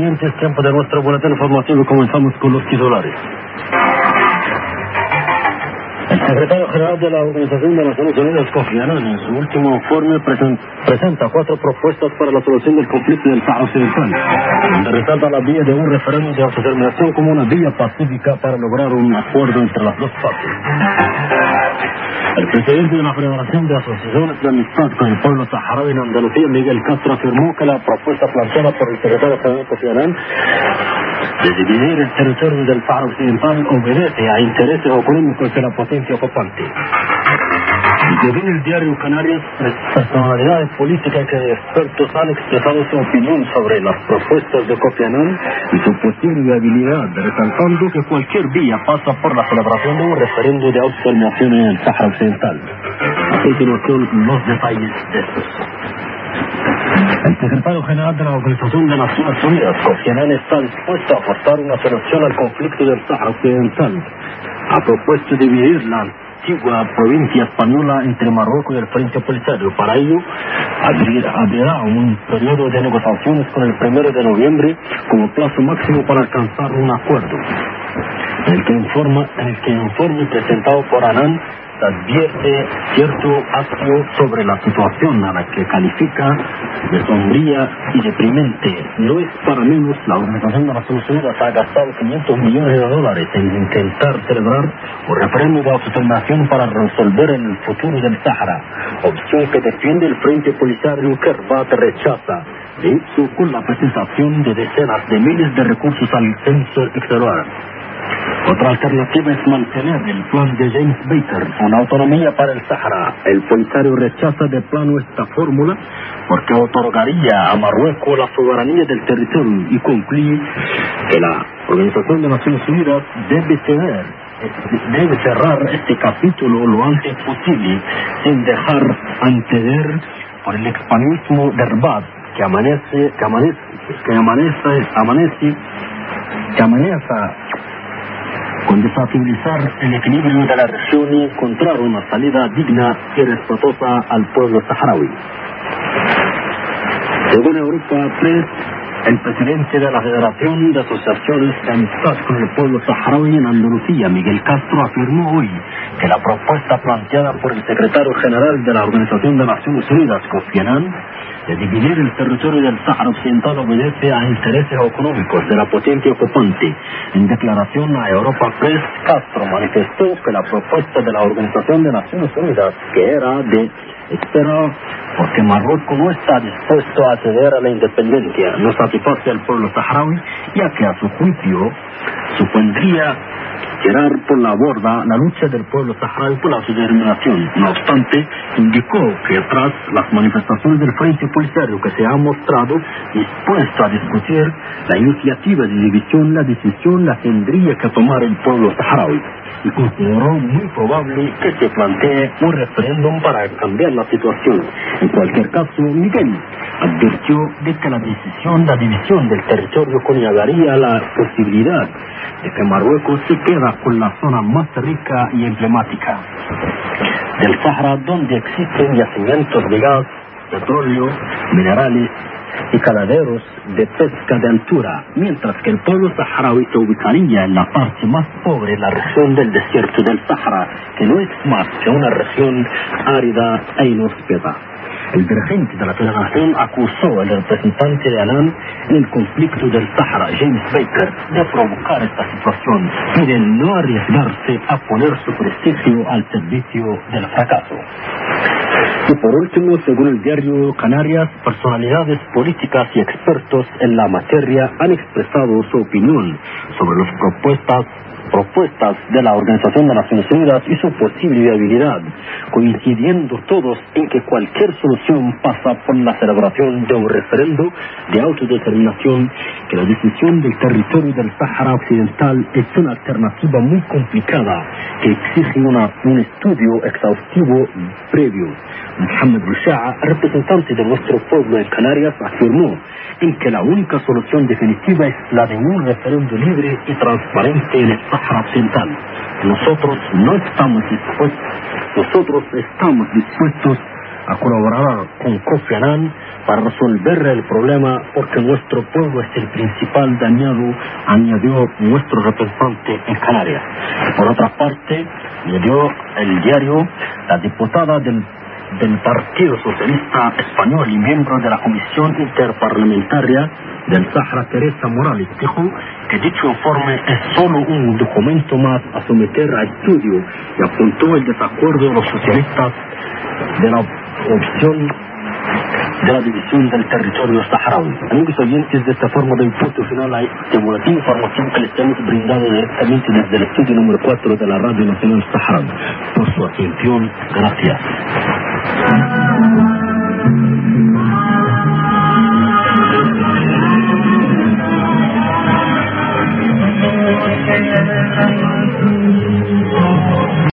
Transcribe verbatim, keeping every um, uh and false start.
televidentes, tiempo de nuestro boletín informativo y comenzamos con los titulares. El secretario general de la Organización de Naciones Unidas, Kofi Annan, en su último informe present, presenta cuatro propuestas para la solución del conflicto del Sahara Occidental, donde resalta la vía de un referéndum de autodeterminación como una vía pacífica para lograr un acuerdo entre las dos partes. El presidente de la Federación de Asociaciones de Amistad con el Pueblo Saharaui en Andalucía, Miguel Castro, afirmó que la propuesta planteada por el secretario general Kofi Annan de dividir el territorio del Sahara Occidental obedece a intereses económicos de la potencia ocupante. Y según el diario Canarias, personalidades políticas y expertos han expresado su opinión sobre las propuestas de Kofi Annan y su posible viabilidad, resaltando que cualquier vía pasa por la celebración de un referendo de autodeterminación en el Sahara Occidental. A continuación, los detalles de estos. El secretario general de la Organización de Naciones Unidas, Kofi Annan, está dispuesto a aportar una solución al conflicto del Sahara Occidental. Ha propuesto dividir la antigua provincia española entre Marruecos y el Frente Polisario. Para ello, abrirá un periodo de negociaciones con el primero de noviembre como plazo máximo para alcanzar un acuerdo. En el que informa, en el que informe presentado por Annan advierte cierto hastío sobre la situación a la que califica de sombría y deprimente. No es para menos, la Organización de Naciones Unidas ha gastado quinientos millones de dólares en intentar celebrar un referéndum de autodeterminación para resolver el futuro del Sahara, opción que defiende el Frente Polisario que Rabat rechaza, de hecho con la presentación de decenas de miles de recursos al censo exterior. Otra alternativa es mantener el plan de James Baker, una autonomía para el Sahara. El Polisario rechaza de plano esta fórmula porque otorgaría a Marruecos la soberanía del territorio y concluye que la Organización de Naciones Unidas debe ceder, debe cerrar este capítulo lo antes posible sin dejar anteceder por el expansionismo de Rabat que amanece, que amanece, que amanece, amanece, que amenaza con desestabilizar el equilibrio de la región y encontrar una salida digna y respetuosa al pueblo saharaui. Según Europa Press, el presidente de la Federación de Asociaciones de Amistad con el Pueblo Saharaui en Andalucía, Miguel Castro, afirmó hoy que la propuesta planteada por el secretario general de la Organización de Naciones Unidas, Kofi Annan, de dividir el territorio del Sahara Occidental obedece a intereses económicos de la potencia ocupante. En declaración a Europa Press, Castro manifestó que la propuesta de la Organización de Naciones Unidas, que era de esperar porque Marruecos no está dispuesto a ceder a la independencia, no satisface al pueblo saharaui, ya que a su juicio supondría tirar por la borda la lucha del pueblo saharaui por la autodeterminación. No obstante, indicó que tras las manifestaciones del Frente Polisario que se ha mostrado dispuesto a discutir la iniciativa de división, la decisión la tendría que tomar el pueblo saharaui, y consideró muy probable que se plantee un referéndum para cambiar la situación. En cualquier caso, Miguel advirtió de que la decisión, la división del territorio conllevaría la posibilidad de que Marruecos se queda con la zona más rica y emblemática del Sahara, donde existen yacimientos de gas, petróleo, minerales y caladeros de pesca de altura, mientras que el pueblo saharaui se ubicaría en la parte más pobre de la región del desierto del Sahara, que no es más que una región árida e inhóspita. El dirigente de la Federación acusó al representante de Annan en el conflicto del Sahara, James Baker, de provocar esta situación y de no arriesgarse a poner su prestigio al servicio del fracaso. Y por último, según el diario Canarias, personalidades políticas y expertos en la materia han expresado su opinión sobre las propuestas propuestas de la Organización de Naciones Unidas y su posible viabilidad, coincidiendo todos en que cualquier solución pasa por la celebración de un referendo de autodeterminación, que la decisión del territorio del Sahara Occidental es una alternativa muy complicada que exige una, un estudio exhaustivo previo. Mohamed Rusha'a, representante de nuestro pueblo en Canarias, afirmó en que la única solución definitiva es la de un referendo libre y transparente en el Sahara Occidental. Nosotros no estamos dispuestos, nosotros estamos dispuestos a colaborar con Kofi Annan para resolver el problema, porque nuestro pueblo es el principal dañado, añadió nuestro representante en Canarias. Por otra parte, añadió el diario, la diputada del del Partido Socialista Español y miembro de la Comisión Interparlamentaria del Sahara, Teresa Morales, dijo que dicho informe es solo un documento más a someter a estudio y apuntó el desacuerdo de los socialistas de la opción de la división del territorio saharaui. Amigos oyentes, de esta forma doy punto final a este boletín informativo que les hemos brindado directamente desde el estudio número cuatro de la Radio Nacional Saharaui. Por su atención, gracias.